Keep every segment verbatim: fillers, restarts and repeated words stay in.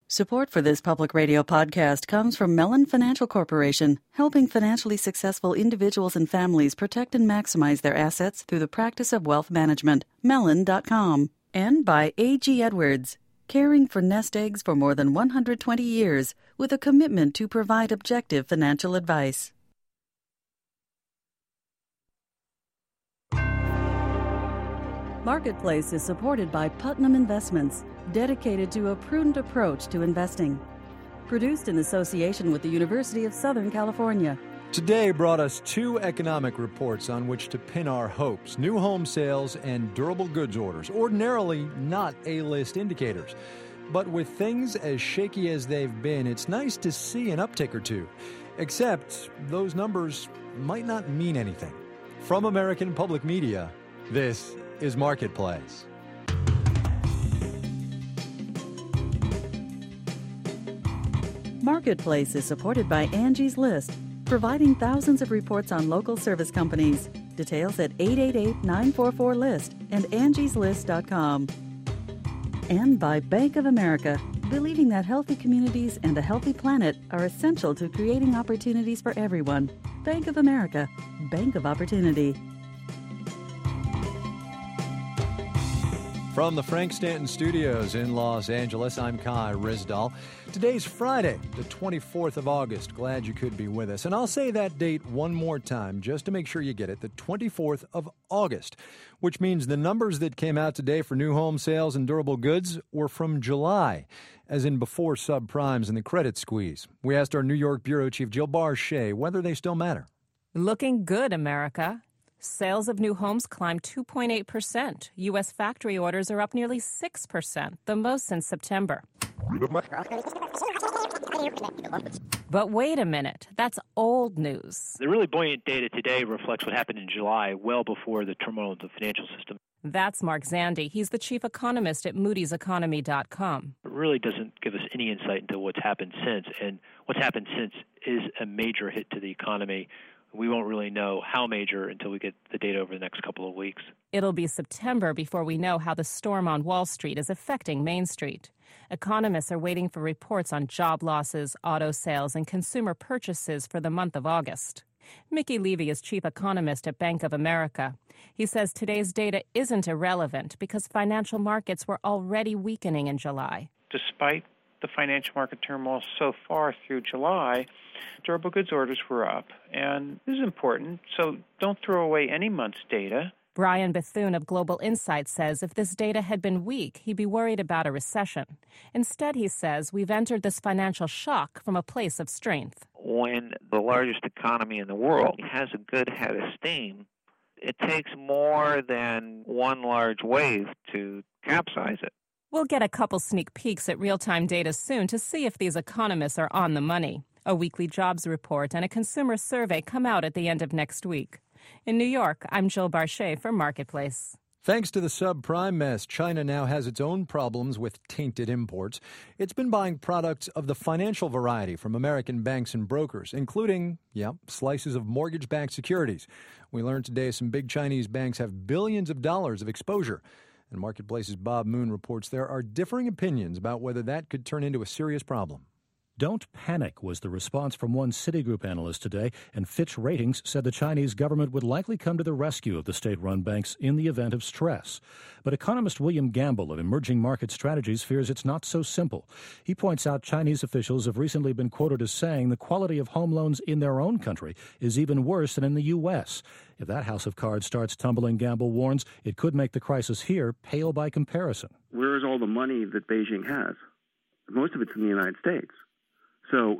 Support for this public radio podcast comes from Mellon Financial Corporation, helping financially successful individuals and families protect and maximize their assets through the practice of wealth management. Mellon dot com. And by A G Edwards, caring for nest eggs for more than one hundred twenty years with a commitment to provide objective financial advice. Marketplace is supported by Putnam Investments, dedicated to a prudent approach to investing. Produced in association with the University of Southern California. Today brought us two economic reports on which to pin our hopes: new home sales and durable goods orders, ordinarily not A-list indicators. But with things as shaky as they've been, it's nice to see an uptick or two. Except those numbers might not mean anything. From American Public Media, this is Marketplace. Marketplace is supported by Angie's List, providing thousands of reports on local service companies. Details at eight eight eight, nine four four, list and angies list dot com. And by Bank of America, believing that healthy communities and a healthy planet are essential to creating opportunities for everyone. Bank of America, Bank of Opportunity. From the Frank Stanton Studios in Los Angeles, I'm Kai Rizdal. Today's Friday, the twenty-fourth of August. Glad you could be with us. And I'll say that date one more time just to make sure you get it, the twenty-fourth of August, which means the numbers that came out today for new home sales and durable goods were from July, as in before subprimes and the credit squeeze. We asked our New York Bureau Chief Jill Barchet whether they still matter. Looking good, America. Sales of new homes climbed two point eight percent. U S factory orders are up nearly six percent, the most since September. But wait a minute, that's old news. The really buoyant data today reflects what happened in July, well before the turmoil of the financial system. That's Mark Zandi. He's the chief economist at Moody's Economy dot com. It really doesn't give us any insight into what's happened since, and what's happened since is a major hit to the economy. We won't really know how major until we get the data over the next couple of weeks. It'll be September before we know how the storm on Wall Street is affecting Main Street. Economists are waiting for reports on job losses, auto sales, and consumer purchases for the month of August. Mickey Levy is chief economist at Bank of America. He says today's data isn't irrelevant because financial markets were already weakening in July. Despite the financial market turmoil so far through July, durable goods orders were up, and this is important, so don't throw away any month's data. Brian Bethune of Global Insight says if this data had been weak, he'd be worried about a recession. Instead, he says, we've entered this financial shock from a place of strength. When the largest economy in the world has a good head of steam, it takes more than one large wave to capsize it. We'll get a couple sneak peeks at real-time data soon to see if these economists are on the money. A weekly jobs report and a consumer survey come out at the end of next week. In New York, I'm Jill Barchet for Marketplace. Thanks to the subprime mess, China now has its own problems with tainted imports. It's been buying products of the financial variety from American banks and brokers, including, yeah, slices of mortgage-backed securities. We learned today some big Chinese banks have billions of dollars of exposure. And Marketplace's Bob Moon reports there are differing opinions about whether that could turn into a serious problem. Don't panic was the response from one Citigroup analyst today, and Fitch Ratings said the Chinese government would likely come to the rescue of the state-run banks in the event of stress. But economist William Gamble of Emerging Market Strategies fears it's not so simple. He points out Chinese officials have recently been quoted as saying the quality of home loans in their own country is even worse than in the U S. If that house of cards starts tumbling, Gamble warns, it could make the crisis here pale by comparison. Where is all the money that Beijing has? Most of it's in the United States. So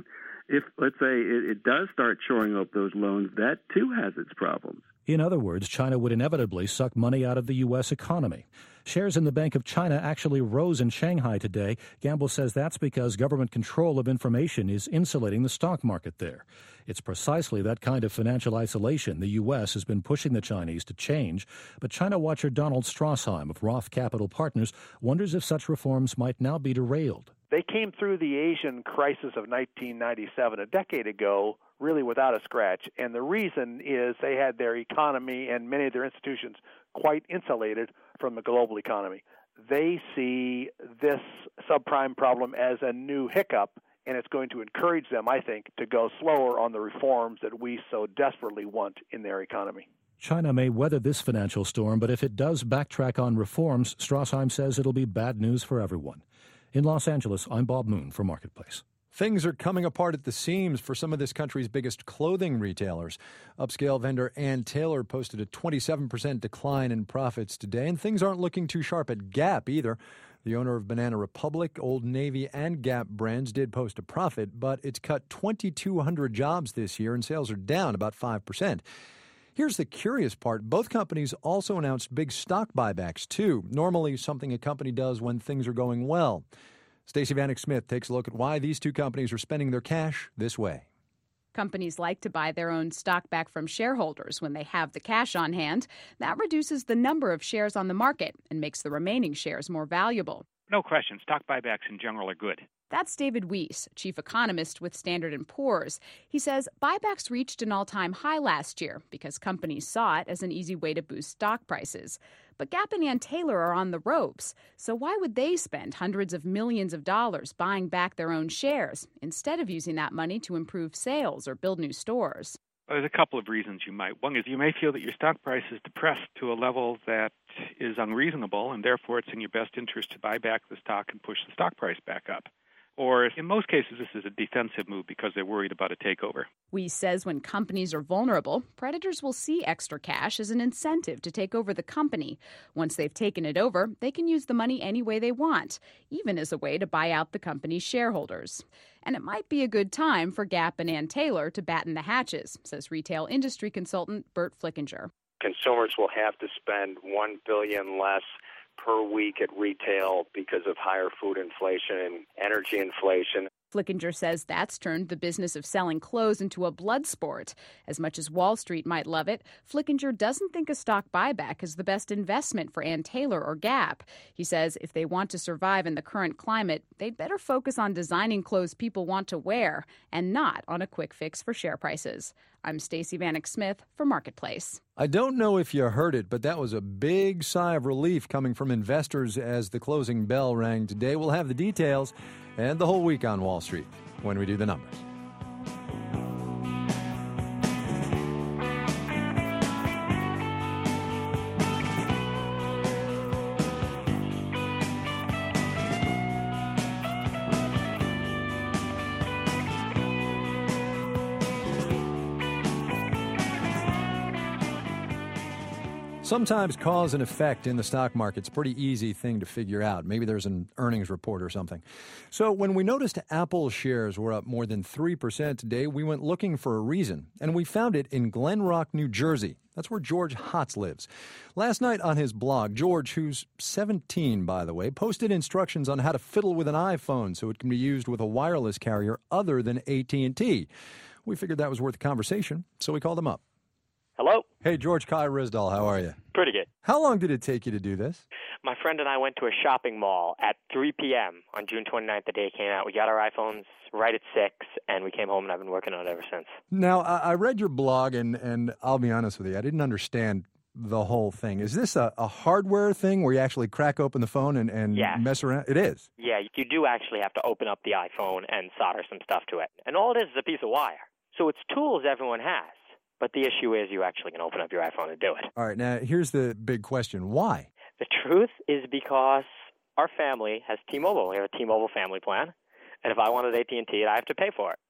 if, let's say, it, it does start shoring up those loans, that too has its problems. In other words, China would inevitably suck money out of the U S economy. Shares in the Bank of China actually rose in Shanghai today. Gamble says that's because government control of information is insulating the stock market there. It's precisely that kind of financial isolation the U S has been pushing the Chinese to change. But China watcher Donald Strassheim of Roth Capital Partners wonders if such reforms might now be derailed. They came through the Asian crisis of nineteen ninety-seven, a decade ago, really without a scratch. And the reason is they had their economy and many of their institutions quite insulated from the global economy. they see this subprime problem as a new hiccup, and it's going to encourage them, I think, to go slower on the reforms that we so desperately want in their economy. China may weather this financial storm, but if it does backtrack on reforms, Strassheim says it'll be bad news for everyone. In Los Angeles, I'm Bob Moon for Marketplace. Things are coming apart at the seams for some of this country's biggest clothing retailers. Upscale vendor Ann Taylor posted a twenty-seven percent decline in profits today, and things aren't looking too sharp at Gap either. The owner of Banana Republic, Old Navy, and Gap brands did post a profit, but it's cut twenty-two hundred jobs this year, and sales are down about five percent. Here's the curious part. Both companies also announced big stock buybacks, too, normally something a company does when things are going well. Stacey Vanek Smith takes a look at why these two companies are spending their cash this way. Companies like to buy their own stock back from shareholders when they have the cash on hand. That reduces the number of shares on the market and makes the remaining shares more valuable. No question. Stock buybacks in general are good. That's David Weiss, chief economist with Standard and Poor's. He says buybacks reached an all-time high last year because companies saw it as an easy way to boost stock prices. But Gap and Ann Taylor are on the ropes, so why would they spend hundreds of millions of dollars buying back their own shares instead of using that money to improve sales or build new stores? There's a couple of reasons you might. One is you may feel that your stock price is depressed to a level that is unreasonable, and therefore it's in your best interest to buy back the stock and push the stock price back up. Or in most cases, this is a defensive move because they're worried about a takeover. Weiss says when companies are vulnerable, predators will see extra cash as an incentive to take over the company. Once they've taken it over, they can use the money any way they want, even as a way to buy out the company's shareholders. And it might be a good time for Gap and Ann Taylor to batten the hatches, says retail industry consultant Bert Flickinger. Consumers will have to spend one billion dollars less per week at retail because of higher food inflation and energy inflation. Flickinger says that's turned the business of selling clothes into a blood sport. As much as Wall Street might love it, Flickinger doesn't think a stock buyback is the best investment for Ann Taylor or Gap. He says if they want to survive in the current climate, they'd better focus on designing clothes people want to wear and not on a quick fix for share prices. I'm Stacey Vanek Smith for Marketplace. I don't know if you heard it, but that was a big sigh of relief coming from investors as the closing bell rang today. We'll have the details and the whole week on Wall Street when we do the numbers. Sometimes cause and effect in the stock market's a pretty easy thing to figure out. Maybe there's an earnings report or something. So when we noticed Apple shares were up more than three percent today, we went looking for a reason, and we found it in Glen Rock, New Jersey. That's where George Hotz lives. Last night on his blog, George, who's seventeen, by the way, posted instructions on how to fiddle with an iPhone so it can be used with a wireless carrier other than A T and T. We figured that was worth a conversation, so we called him up. Hello? Hey, George, Kai Rizdal, how are you? Pretty good. How long did it take you to do this? My friend and I went to a shopping mall at three p.m. on June twenty-ninth, the day it came out. We got our iPhones right at six, and we came home, and I've been working on it ever since. Now, I read your blog, and, and I'll be honest with you, I didn't understand the whole thing. Is this a, a hardware thing where you actually crack open the phone and, and yes. mess around? It is? Yeah, you do actually have to open up the iPhone and solder some stuff to it. And all it is is a piece of wire. So it's tools everyone has. But the issue is you actually can open up your iPhone and do it. All right, now here's the big question. Why? The truth is because our family has T-Mobile. We have a T-Mobile family plan. And if I wanted A T and T, I have to pay for it.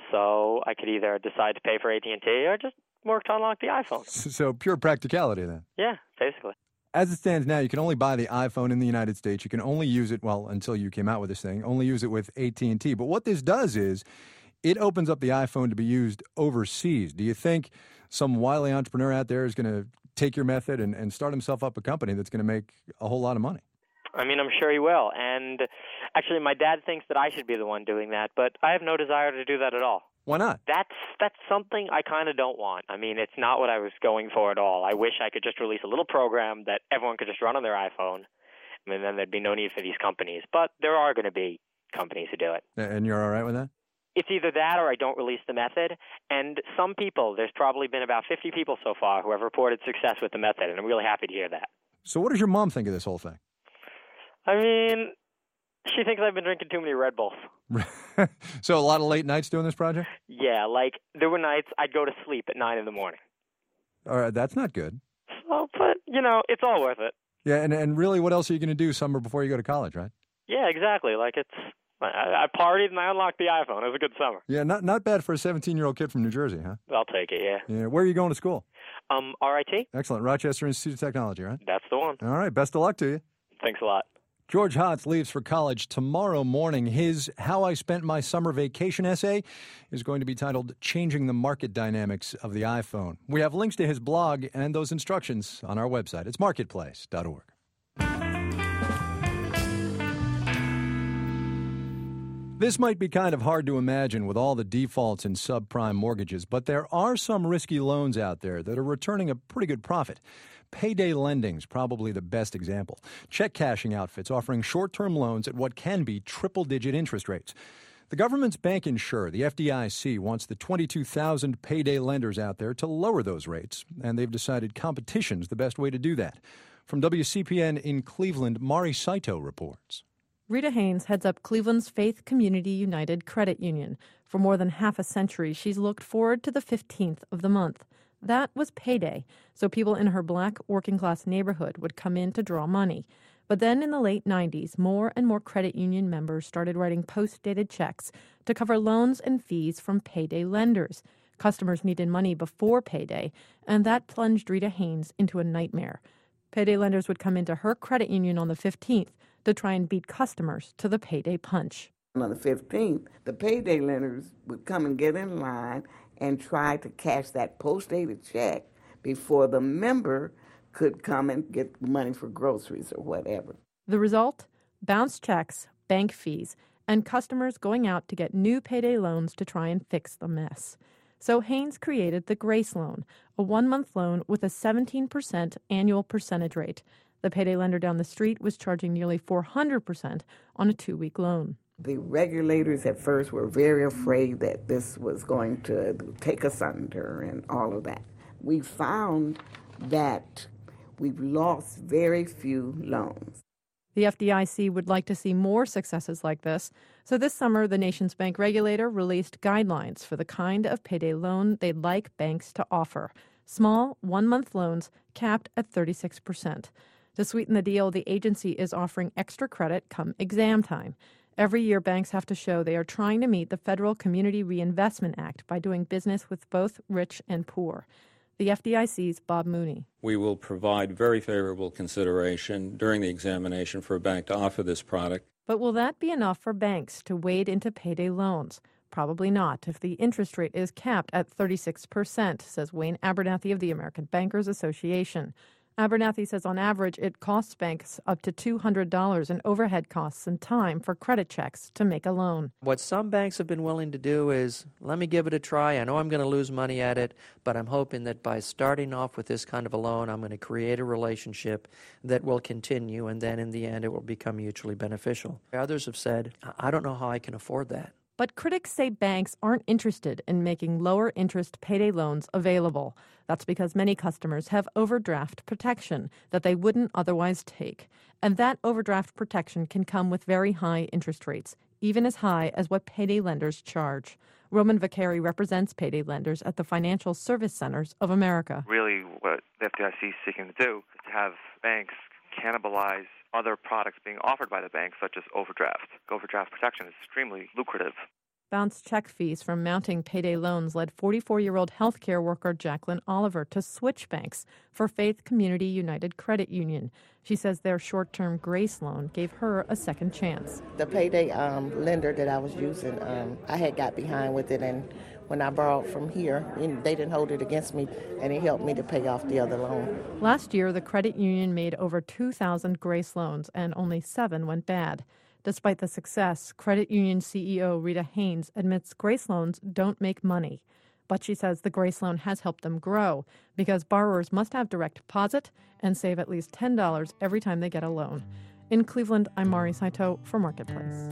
So I could either decide to pay for A T and T or just work to unlock the iPhone. So pure practicality then? Yeah, basically. As it stands now, you can only buy the iPhone in the United States. You can only use it, well, until you came out with this thing, only use it with A T and T. But what this does is it opens up the iPhone to be used overseas. Do you think some wily entrepreneur out there is going to take your method and, and start himself up a company that's going to make a whole lot of money? I mean, I'm sure he will. And actually, my dad thinks that I should be the one doing that, but I have no desire to do that at all. Why not? That's that's something I kind of don't want. I mean, it's not what I was going for at all. I wish I could just release a little program that everyone could just run on their iPhone, and then there'd be no need for these companies. But there are going to be companies who do it. And you're all right with that? It's either that or I don't release the method. And some people, there's probably been about fifty people so far who have reported success with the method, and I'm really happy to hear that. So what does your mom think of this whole thing? I mean, she thinks I've been drinking too many Red Bulls. So a lot of late nights doing this project? Yeah, like there were nights I'd go to sleep at nine in the morning. All right, that's not good. So, but, you know, it's all worth it. Yeah, and, and really, what else are you going to do summer before you go to college, right? Yeah, exactly. Like, it's, I, I partied and I unlocked the iPhone. It was a good summer. Yeah, not not bad for a seventeen-year-old kid from New Jersey, huh? I'll take it, yeah. Yeah, where are you going to school? Um, R I T. Excellent. Rochester Institute of Technology, right? That's the one. All right, best of luck to you. Thanks a lot. George Hotz leaves for college tomorrow morning. His How I Spent My Summer Vacation essay is going to be titled Changing the Market Dynamics of the iPhone. We have links to his blog and those instructions on our website. It's marketplace dot org. This might be kind of hard to imagine with all the defaults in subprime mortgages, but there are some risky loans out there that are returning a pretty good profit. Payday lending's probably the best example. Check cashing outfits offering short-term loans at what can be triple-digit interest rates. The government's bank insurer, the F D I C, wants the twenty-two thousand payday lenders out there to lower those rates, and they've decided competition's the best way to do that. From W C P N in Cleveland, Mari Saito reports. Rita Haynes heads up Cleveland's Faith Community United Credit Union. For more than half a century, she's looked forward to the fifteenth of the month. That was payday, so people in her black working-class neighborhood would come in to draw money. But then in the late nineties, more and more credit union members started writing post-dated checks to cover loans and fees from payday lenders. Customers needed money before payday, and that plunged Rita Haynes into a nightmare. Payday lenders would come into her credit union on the fifteenth to try and beat customers to the payday punch. On the fifteenth, the payday lenders would come and get in line and try to cash that post-dated check before the member could come and get money for groceries or whatever. The result? Bounced checks, bank fees, and customers going out to get new payday loans to try and fix the mess. So Haynes created the Grace Loan, a one-month loan with a seventeen percent annual percentage rate. The payday lender down the street was charging nearly four hundred percent on a two-week loan. The regulators at first were very afraid that this was going to take us under and all of that. We found that we've lost very few loans. The F D I C would like to see more successes like this, so this summer the nation's bank regulator released guidelines for the kind of payday loan they'd like banks to offer. Small, one-month loans capped at thirty-six percent. To sweeten the deal, the agency is offering extra credit come exam time. Every year, banks have to show they are trying to meet the Federal Community Reinvestment Act by doing business with both rich and poor. The F D I C's Bob Mooney. We will provide very favorable consideration during the examination for a bank to offer this product. But will that be enough for banks to wade into payday loans? Probably not, if the interest rate is capped at thirty-six percent, says Wayne Abernathy of the American Bankers Association. Abernathy says on average it costs banks up to two hundred dollars in overhead costs and time for credit checks to make a loan. What some banks have been willing to do is, let me give it a try. I know I'm going to lose money at it, but I'm hoping that by starting off with this kind of a loan, I'm going to create a relationship that will continue, and then in the end it will become mutually beneficial. Others have said, I don't know how I can afford that. But critics say banks aren't interested in making lower interest payday loans available. That's because many customers have overdraft protection that they wouldn't otherwise take. And that overdraft protection can come with very high interest rates, even as high as what payday lenders charge. Roman Vaccari represents payday lenders at the Financial Service Centers of America. Really what the F D I C is seeking to do is to have banks cannibalize other products being offered by the bank, such as overdraft. Overdraft protection is extremely lucrative. Bounced check fees from mounting payday loans led forty-four-year-old healthcare worker Jacqueline Oliver to switch banks for Faith Community United Credit Union. She says their short-term Grace loan gave her a second chance. The payday um, lender that I was using, um, I had got behind with it, and when I borrowed from here, they didn't hold it against me, and it helped me to pay off the other loan. Last year, the credit union made over two thousand Grace loans, and only seven went bad. Despite the success, credit union C E O Rita Haynes admits Grace loans don't make money. But she says the Grace loan has helped them grow because borrowers must have direct deposit and save at least ten dollars every time they get a loan. In Cleveland, I'm Mari Saito for Marketplace.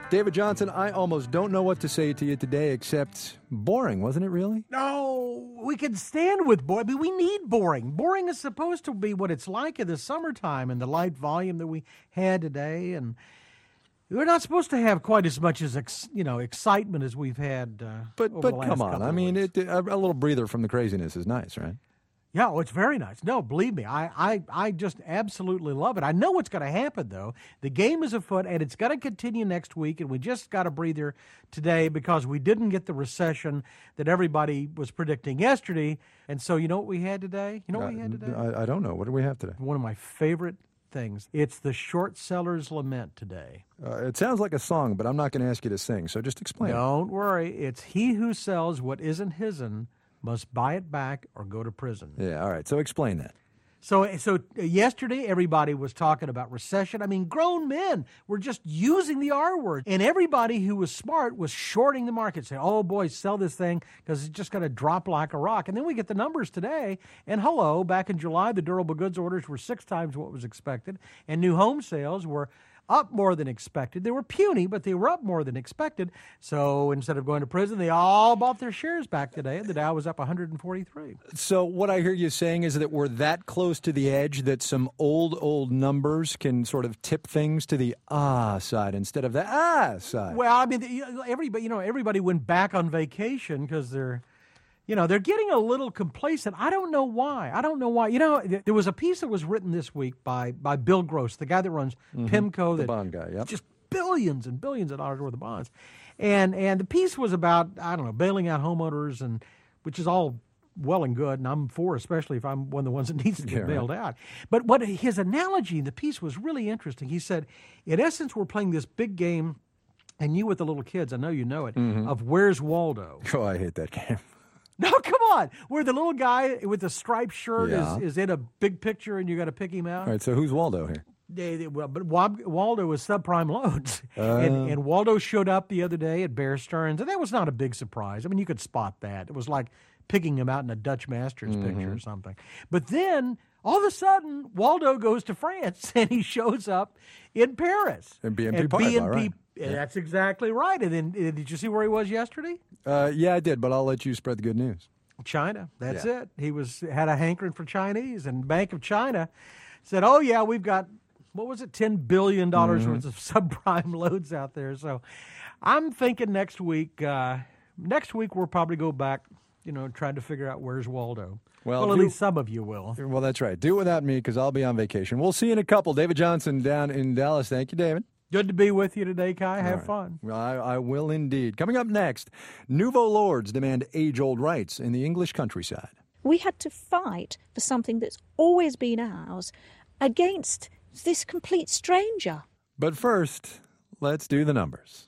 David Johnson, I almost don't know what to say to you today except boring, wasn't it really? No, we can stand with boring. I mean, we need boring. Boring is supposed to be what it's like in the summertime and the light volume that we had today. And we're not supposed to have quite as much as ex, you know excitement as we've had. Uh, but over but the last come on, couple I of mean, weeks. it, a, a little breather from the craziness is nice, right? Yeah, oh, it's very nice. No, believe me, I, I, I just absolutely love it. I know what's going to happen, though. The game is afoot, and it's going to continue next week, and we just got a breather today because we didn't get the recession that everybody was predicting yesterday. And so you know what we had today? You know what uh, we had today? I, I don't know. What do we have today? One of my favorite things. It's the short seller's lament today. Uh, it sounds like a song, but I'm not going to ask you to sing, so just explain. Don't worry. It's he who sells what isn't his'n must buy it back or go to prison. Yeah, all right. So explain that. So so yesterday, everybody was talking about recession. I mean, grown men were just using the R word. And everybody who was smart was shorting the market, saying, oh, boy, sell this thing because it's just going to drop like a rock. And then we get the numbers today. And hello, back in July, the durable goods orders were six times what was expected. And new home sales were up more than expected. They were puny, but they were up more than expected. So instead of going to prison, they all bought their shares back today, and the Dow was up one hundred forty-three. So what I hear you saying is that we're that close to the edge that some old, old numbers can sort of tip things to the ah side instead of the ah side. Well, I mean, everybody, you know, everybody went back on vacation because they're, you know, they're getting a little complacent. I don't know why. I don't know why. You know, there was a piece that was written this week by by Bill Gross, the guy that runs mm-hmm. PIMCO. The that bond guy, yep. Just billions and billions of dollars worth of bonds. And and the piece was about, I don't know, bailing out homeowners, and which is all well and good, and I'm for, especially if I'm one of the ones that needs to get yeah, bailed right. out. But what his analogy in the piece was really interesting. He said, in essence, we're playing this big game, and you with the little kids, I know you know it, mm-hmm. of Where's Waldo? Oh, I hate that game. No, come on. Where the little guy with the striped shirt yeah. is, is in a big picture and you got to pick him out. All right, so who's Waldo here? They, they, well, but Waldo was subprime loans. Uh, and, and Waldo showed up the other day at Bear Stearns, and that was not a big surprise. I mean, you could spot that. It was like picking him out in a Dutch Masters mm-hmm. picture or something. But then, all of a sudden, Waldo goes to France, and he shows up in Paris. And B N P and Paribas, B N P, right. Yeah. That's exactly right. And then, did you see where he was yesterday? Uh, yeah, I did, but I'll let you spread the good news. China. That's yeah. it. He was had a hankering for Chinese, and Bank of China said, "Oh yeah, we've got what was it, ten billion dollars mm-hmm. worth of subprime loans out there." So, I'm thinking next week. Uh, next week we'll probably go back, you know, trying to figure out where's Waldo. Well, well at do, least some of you will. Well, that's right. Do it without me because I'll be on vacation. We'll see you in a couple. David Johnson down in Dallas. Thank you, David. Good to be with you today, Kai. Have right. fun. Well, I, I will indeed. Coming up next, Nouveau Lords demand age-old rights in the English countryside. We had to fight for something that's always been ours against this complete stranger. But first, let's do the numbers.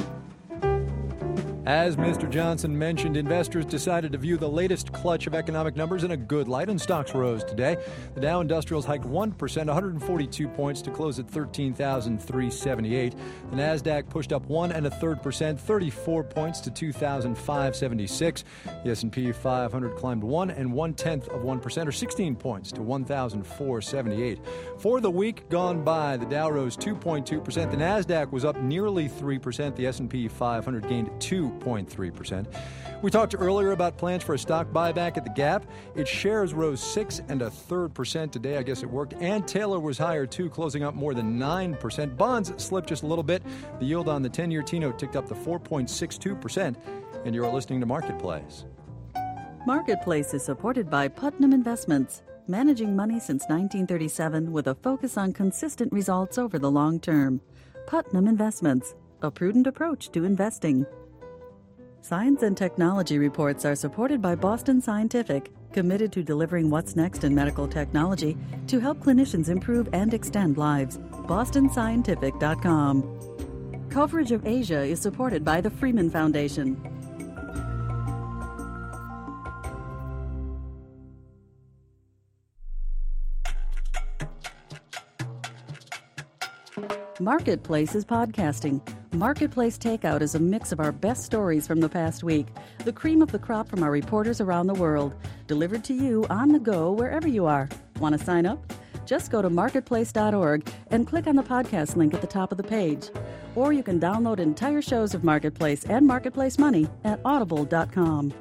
As Mister Johnson mentioned, investors decided to view the latest clutch of economic numbers in a good light, and stocks rose today. The Dow Industrials hiked one percent, one hundred forty-two points to close at thirteen thousand three hundred seventy-eight. The Nasdaq pushed up one and a third percent, thirty-four points to two thousand five hundred seventy-six. The S and P five hundred climbed one and one tenth of one percent, or sixteen points to one thousand four hundred seventy-eight. For the week gone by, the Dow rose two point two percent. The Nasdaq was up nearly three percent. The S and P five hundred gained two point three percent. We talked earlier about plans for a stock buyback at the Gap. Its shares rose six and a third percent today. I guess it worked. And Taylor was higher too, closing up more than nine percent. Bonds slipped just a little bit. The yield on the ten-year T-note ticked up to four point six two percent. And you're listening to Marketplace. Marketplace is supported by Putnam Investments, managing money since nineteen thirty-seven with a focus on consistent results over the long term. Putnam Investments, a prudent approach to investing. Science and technology reports are supported by Boston Scientific, committed to delivering what's next in medical technology to help clinicians improve and extend lives. boston scientific dot com. Coverage of Asia is supported by the Freeman Foundation. Marketplace is podcasting. Marketplace Takeout is a mix of our best stories from the past week, the cream of the crop from our reporters around the world, delivered to you on the go wherever you are. Want to sign up? Just go to marketplace dot org and click on the podcast link at the top of the page. Or you can download entire shows of Marketplace and Marketplace Money at audible dot com.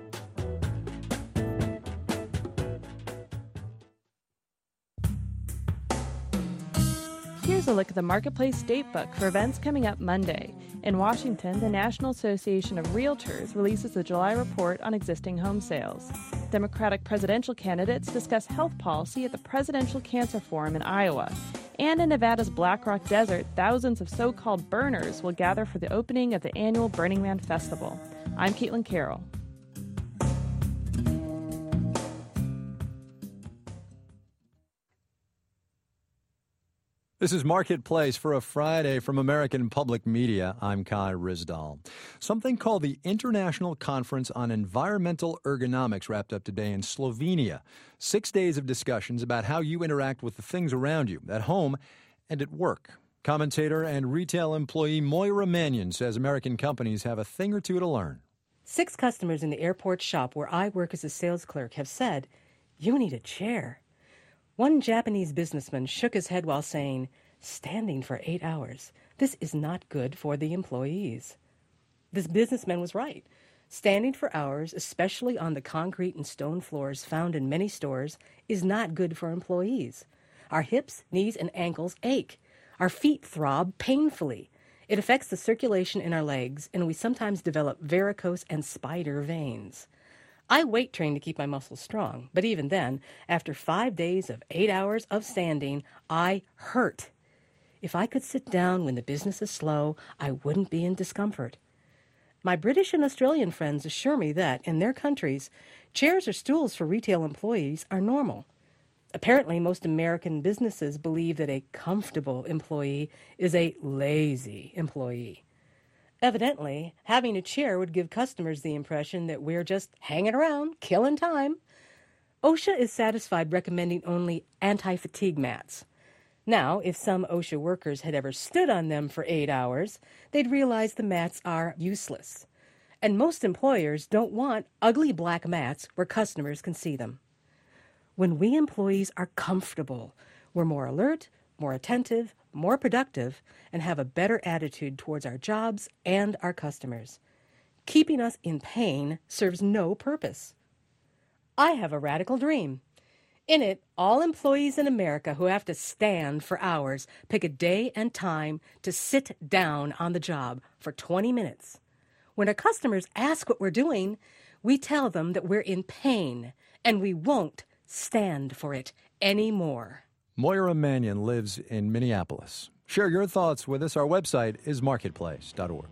Here's a look at the Marketplace Datebook for events coming up Monday. In Washington, the National Association of Realtors releases the July report on existing home sales. Democratic presidential candidates discuss health policy at the Presidential Cancer Forum in Iowa. And in Nevada's Black Rock Desert, thousands of so-called burners will gather for the opening of the annual Burning Man Festival. I'm Caitlin Carroll. This is Marketplace for a Friday from American Public Media. I'm Kai Ryssdal. Something called the International Conference on Environmental Ergonomics wrapped up today in Slovenia. Six days of discussions about how you interact with the things around you, at home and at work. Commentator and retail employee Moira Mannion says American companies have a thing or two to learn. Six customers in the airport shop where I work as a sales clerk have said, "You need a chair." One Japanese businessman shook his head while saying, "Standing for eight hours. This is not good for the employees." This businessman was right. Standing for hours, especially on the concrete and stone floors found in many stores, is not good for employees. Our hips, knees, and ankles ache. Our feet throb painfully. It affects the circulation in our legs, and we sometimes develop varicose and spider veins. I weight train to keep my muscles strong, but even then, after five days of eight hours of standing, I hurt. If I could sit down when the business is slow, I wouldn't be in discomfort. My British and Australian friends assure me that, in their countries, chairs or stools for retail employees are normal. Apparently, most American businesses believe that a comfortable employee is a lazy employee. Evidently, having a chair would give customers the impression that we're just hanging around, killing time. OSHA is satisfied recommending only anti-fatigue mats. Now, if some OSHA workers had ever stood on them for eight hours, they'd realize the mats are useless. And most employers don't want ugly black mats where customers can see them. When we employees are comfortable, we're more alert, more attentive, more productive, and have a better attitude towards our jobs and our customers. Keeping us in pain serves no purpose. I have a radical dream. In it, all employees in America who have to stand for hours pick a day and time to sit down on the job for twenty minutes. When our customers ask what we're doing, we tell them that we're in pain and we won't stand for it anymore. Moira Mannion lives in Minneapolis. Share your thoughts with us. Our website is marketplace dot org.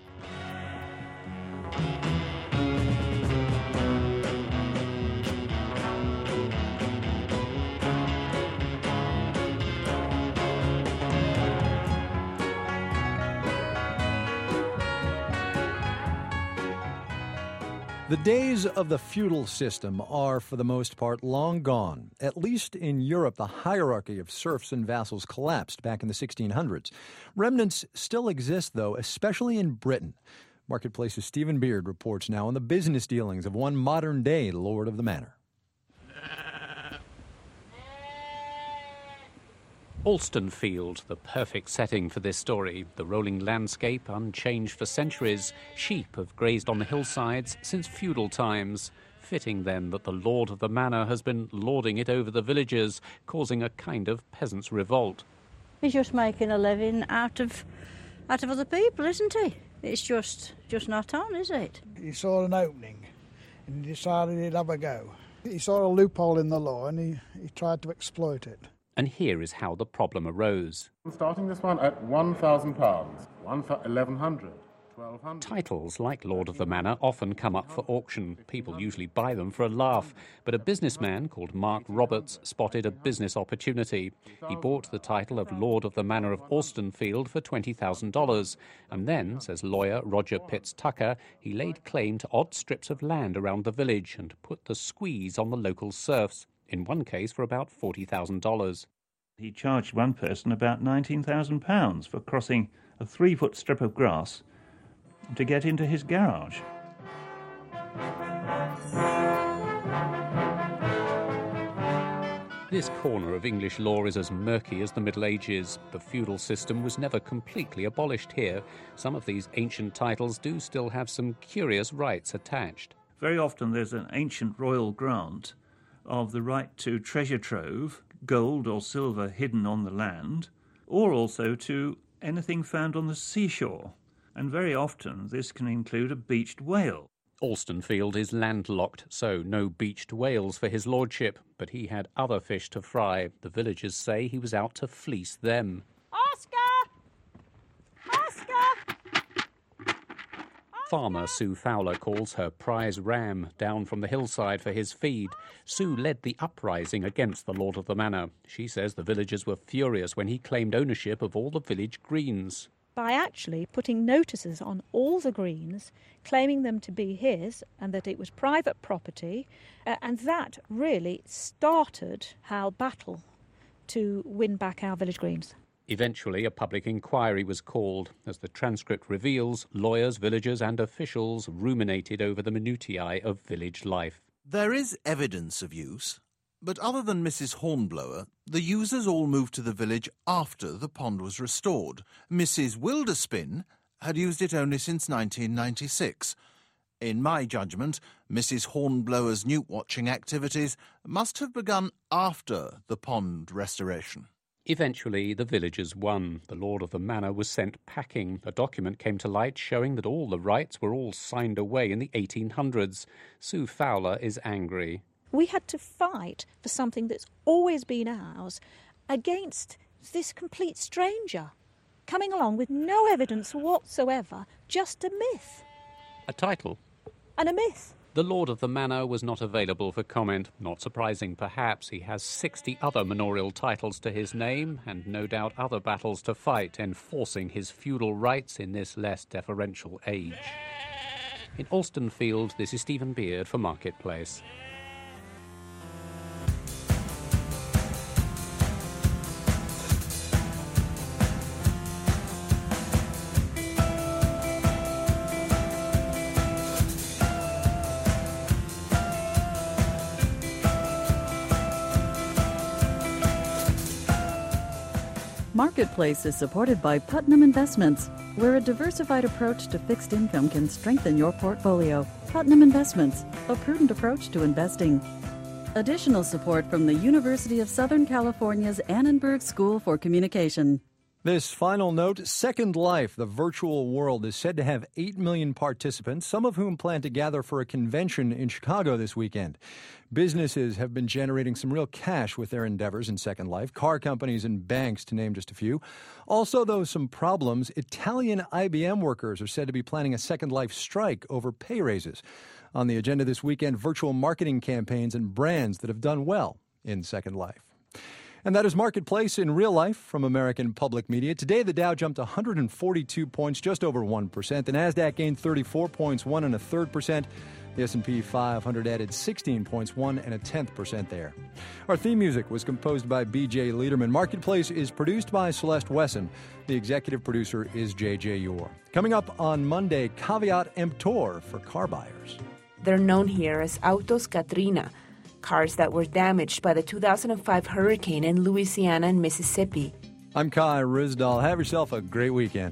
The days of the feudal system are, for the most part, long gone. At least in Europe, the hierarchy of serfs and vassals collapsed back in the sixteen hundreds. Remnants still exist, though, especially in Britain. Marketplace's Stephen Beard reports now on the business dealings of one modern-day lord of the manor. Alstonfield, the perfect setting for this story. The rolling landscape, unchanged for centuries. Sheep have grazed on the hillsides since feudal times. Fitting, then, that the lord of the manor has been lording it over the villagers, causing a kind of peasants' revolt. He's just making a living out of out of other people, isn't he? It's just just not on, is it? He saw an opening and he decided he'd have a go. He saw a loophole in the law and he, he tried to exploit it. And here is how the problem arose. I'm starting this one at one thousand pounds, eleven hundred, twelve hundred. Titles like Lord of the Manor often come up for auction. People usually buy them for a laugh. But a businessman called Mark Roberts spotted a business opportunity. He bought the title of Lord of the Manor of Alstonfield for twenty thousand dollars. And then, says lawyer Roger Pitts Tucker, he laid claim to odd strips of land around the village and put the squeeze on the local serfs. In one case for about forty thousand dollars. He charged one person about nineteen thousand pounds for crossing a three-foot strip of grass to get into his garage. This corner of English law is as murky as the Middle Ages. The feudal system was never completely abolished here. Some of these ancient titles do still have some curious rights attached. Very often there's an ancient royal grant of the right to treasure trove, gold or silver hidden on the land, or also to anything found on the seashore. And very often this can include a beached whale. Alstonfield is landlocked, so no beached whales for his lordship, but he had other fish to fry. The villagers say he was out to fleece them. Oscar! Oscar! Farmer Sue Fowler calls her prize ram down from the hillside for his feed. Sue led the uprising against the Lord of the Manor. She says the villagers were furious when he claimed ownership of all the village greens. By actually putting notices on all the greens, claiming them to be his and that it was private property, uh, and that really started our battle to win back our village greens. Eventually, a public inquiry was called. As the transcript reveals, lawyers, villagers and officials ruminated over the minutiae of village life. There is evidence of use, but other than Missus Hornblower, the users all moved to the village after the pond was restored. Missus Wilderspin had used it only since nineteen ninety-six. In my judgment, Missus Hornblower's newt-watching activities must have begun after the pond restoration. Eventually, the villagers won. The Lord of the Manor was sent packing. A document came to light showing that all the rights were all signed away in the eighteen hundreds. Sue Fowler is angry. We had to fight for something that's always been ours against this complete stranger coming along with no evidence whatsoever, just a myth. A title. And a myth. The Lord of the Manor was not available for comment. Not surprising, perhaps. He has sixty other manorial titles to his name and no doubt other battles to fight, enforcing his feudal rights in this less deferential age. In Alstonfield, this is Stephen Beard for Marketplace. Marketplace is supported by Putnam Investments, where a diversified approach to fixed income can strengthen your portfolio. Putnam Investments, a prudent approach to investing. Additional support from the University of Southern California's Annenberg School for Communication. This final note, Second Life, the virtual world, is said to have eight million participants, some of whom plan to gather for a convention in Chicago this weekend. Businesses have been generating some real cash with their endeavors in Second Life, car companies and banks, to name just a few. Also, though, some problems. Italian I B M workers are said to be planning a Second Life strike over pay raises. On the agenda this weekend, virtual marketing campaigns and brands that have done well in Second Life. And that is Marketplace in real life from American Public Media. Today, the Dow jumped one hundred forty-two points, just over one percent. The NASDAQ gained thirty-four points, one and a third percent. The S and P five hundred added sixteen points, one and a tenth percent there. Our theme music was composed by B J Liederman. Marketplace is produced by Celeste Wesson. The executive producer is J J Yor. Coming up on Monday, caveat emptor for car buyers. They're known here as Autos Katrina, cars that were damaged by the two thousand five hurricane in Louisiana and Mississippi. I'm Kai Rizdal. Have yourself a great weekend.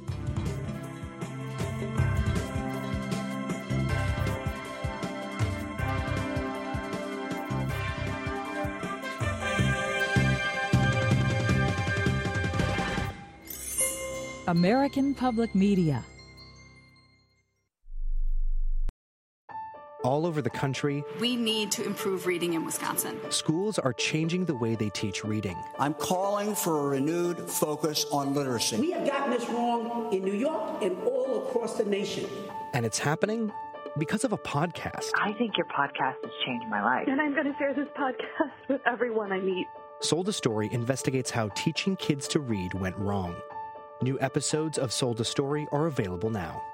American Public Media. All over the country, we need to improve reading in Wisconsin. Schools are changing the way they teach reading. I'm calling for a renewed focus on literacy. We have gotten this wrong in New York and all across the nation. And it's happening because of a podcast. I think your podcast has changed my life. And I'm going to share this podcast with everyone I meet. Sold a Story investigates how teaching kids to read went wrong. New episodes of Sold a Story are available now.